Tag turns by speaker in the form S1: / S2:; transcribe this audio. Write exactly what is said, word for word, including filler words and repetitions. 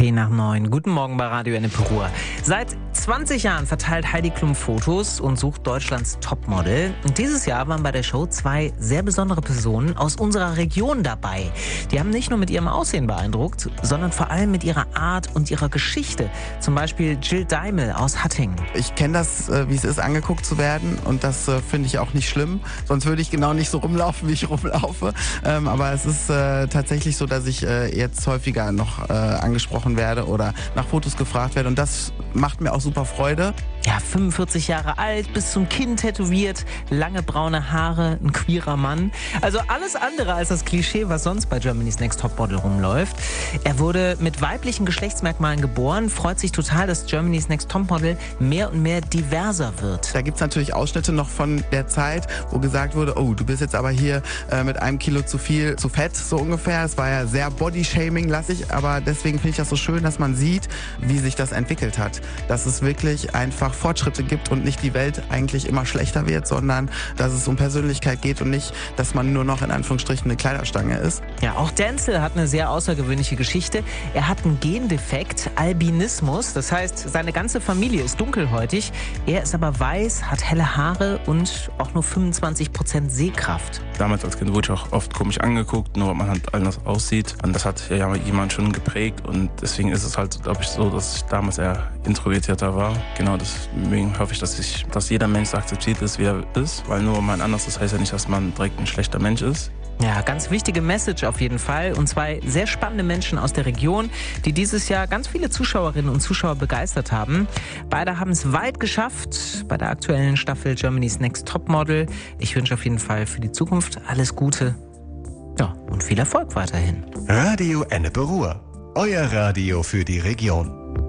S1: Zehn nach neun. Guten Morgen bei Radio Ennepe Ruhr. Seit zwanzig Jahren verteilt Heidi Klum Fotos und sucht Deutschlands Topmodel. Und dieses Jahr waren bei der Show zwei sehr besondere Personen aus unserer Region dabei. Die haben nicht nur mit ihrem Aussehen beeindruckt, sondern vor allem mit ihrer Art und ihrer Geschichte. Zum Beispiel Jill Daimel aus Hattingen.
S2: Ich kenne das, wie es ist, angeguckt zu werden. Und das finde ich auch nicht schlimm. Sonst würde ich genau nicht so rumlaufen, wie ich rumlaufe. Aber es ist tatsächlich so, dass ich jetzt häufiger noch angesprochen werde oder nach Fotos gefragt werde, und das macht mir auch super Freude.
S1: Ja, fünfundvierzig Jahre alt, bis zum Kinn tätowiert, lange braune Haare, ein queerer Mann. Also alles andere als das Klischee, was sonst bei Germany's Next Topmodel rumläuft. Er wurde mit weiblichen Geschlechtsmerkmalen geboren, freut sich total, dass Germany's Next Topmodel mehr und mehr diverser wird.
S2: Da gibt es natürlich Ausschnitte noch von der Zeit, wo gesagt wurde, oh, du bist jetzt aber hier äh, mit einem Kilo zu viel, zu fett, so ungefähr. Es war ja sehr Body-Shaming-lastig, aber deswegen finde ich das so schön, dass man sieht, wie sich das entwickelt hat. Dass es wirklich einfach Fortschritte gibt und nicht die Welt eigentlich immer schlechter wird, sondern dass es um Persönlichkeit geht und nicht, dass man nur noch in Anführungsstrichen eine Kleiderstange ist.
S1: Ja, auch Denzel hat eine sehr außergewöhnliche Geschichte. Er hat einen Gendefekt, Albinismus. Das heißt, seine ganze Familie ist dunkelhäutig. Er ist aber weiß, hat helle Haare und auch nur fünfundzwanzig Prozent Sehkraft.
S3: Damals als Kind wurde ich auch oft komisch angeguckt, nur weil man halt anders aussieht. Und das hat ja jemand schon geprägt, und deswegen ist es halt, glaube ich, so, dass ich damals eher introvertierter war. Genau, deswegen hoffe ich, dass ich, dass jeder Mensch akzeptiert ist, wie er ist, weil nur man anders ist, heißt ja nicht, dass man direkt ein schlechter Mensch ist.
S1: Ja, ganz wichtige Message auf jeden Fall. Und zwei sehr spannende Menschen aus der Region, die dieses Jahr ganz viele Zuschauerinnen und Zuschauer begeistert haben. Beide haben es weit geschafft bei der aktuellen Staffel Germany's Next Topmodel. Ich wünsche auf jeden Fall für die Zukunft alles Gute. Ja, und viel Erfolg weiterhin.
S4: Radio Ennepe Ruhr. Euer Radio für die Region.